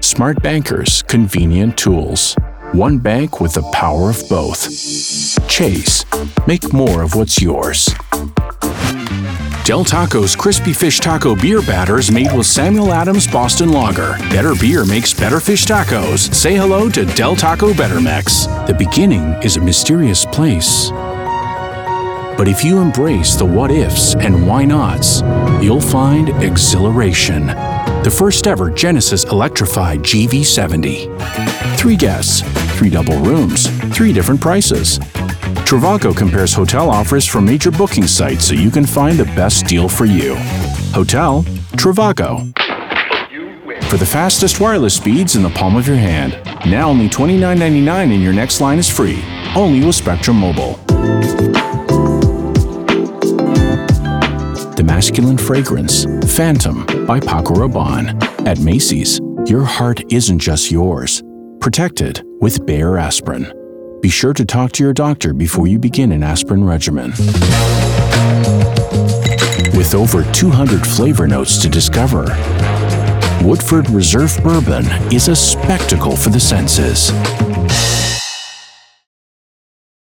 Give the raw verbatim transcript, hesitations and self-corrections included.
Smart bankers, convenient tools. One bank with the power of both. Chase. Make more of what's yours. Del Taco's Crispy Fish Taco Beer Batter is made with Samuel Adams Boston Lager. Better beer makes better fish tacos. Say hello to Del Taco Bettermex. The beginning is a mysterious place. But if you embrace the what-ifs and why-nots, you'll find exhilaration. The first ever Genesis electrified G V seventy. Three guests, three double rooms, three different prices. Trivago compares hotel offers from major booking sites so you can find the best deal for you. Hotel Trivago. For the fastest wireless speeds in the palm of your hand. Now only twenty-nine ninety-nine and your next line is free. Only with Spectrum Mobile. The masculine fragrance, Phantom by Paco Rabanne. At Macy's, your heart isn't just yours. Protect it with Bayer Aspirin. Be sure to talk to your doctor before you begin an aspirin regimen. With over two hundred flavor notes to discover, Woodford Reserve Bourbon is a spectacle for the senses.